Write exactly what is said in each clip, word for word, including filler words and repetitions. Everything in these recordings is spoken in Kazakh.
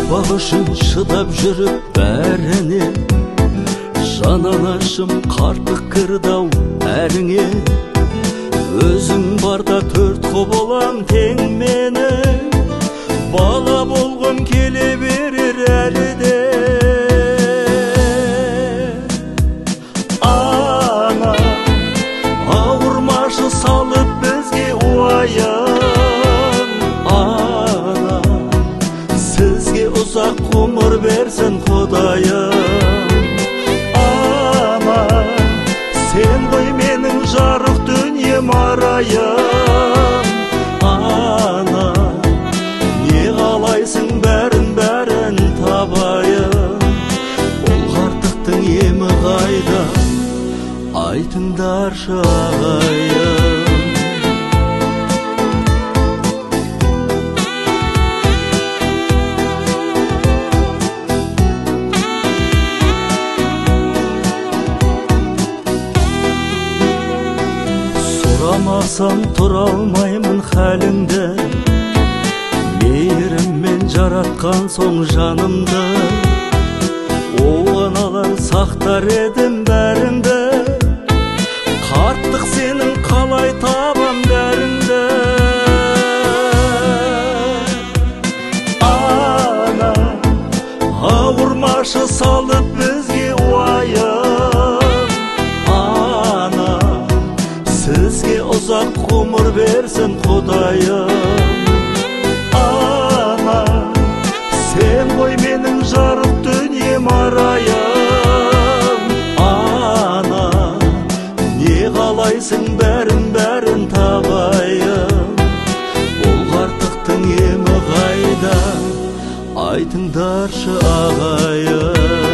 бақ үшін шыдап жүріп бәріне, жананашым қарттық кірді-ау әріңе. Өзің барда төрт қол болам тең мені, бала болғым келе берер әлі де. Ана ауырмашы салып бізге уайым, ана сізге ұзақ ғұмыр берсін Құдайым. Ана сен ғой менің жарық дүнием арайым, ана не қалайсың бәрін бәрін табайын. Бұл қарттықтың емі қайда, айтыңдаршы ағайын. Сұрамасам тұра алмаймын хәліңді, мейіріммен жаратқан соң жанымды. Оған алар сақтар едім бәріңді, қарттық сенің қалай табам бәріңді. Ана ауырмашы салып бізге уайым, ана сізге ұзақ ғұмыр берсін Құдайым. Ана сен ғой менің жарық дүнием арайым, ана не қалайсың бәрін бәрін табайын. Бұл қарттықтың емі қайда, айтыңдаршы ағайын.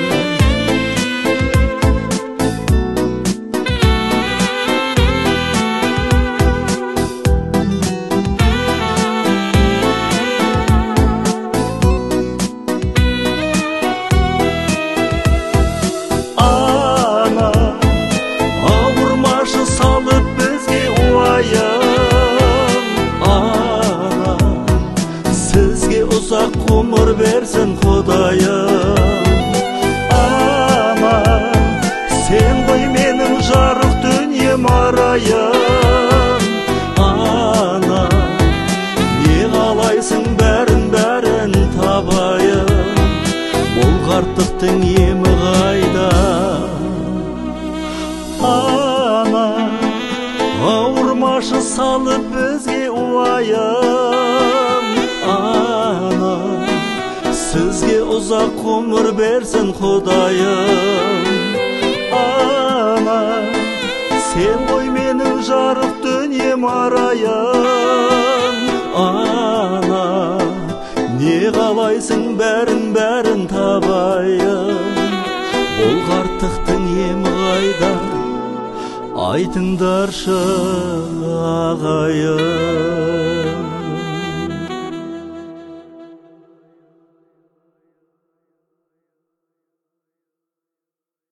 Ұзақ ғұмыр берсін Құдайым. Ана сен ғой менің жарық дүнием арайым, ана не қалайсың бәрін бәрін табайын. Бұл қарттықтың емі қайда, ана ауырмашы салып бізге уайым, ана сізге ұзақ ғұмыр берсін Құдайым. Ана сен ғой менің жарық дүнием арайым, ана не қалайсың бәрін бәрін табайын. Бұл қарттықтың емі қайда, айтыңдаршы ағайын.